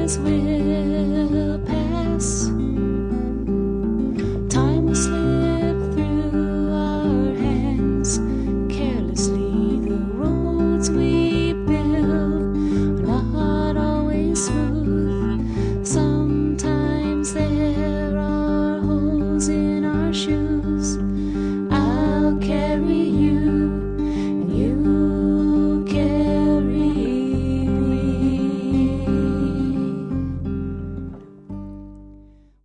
years will pass. Time will slip through our hands carelessly. The roads we build are not always smooth. Sometimes there are holes in our shoes. I'll carry you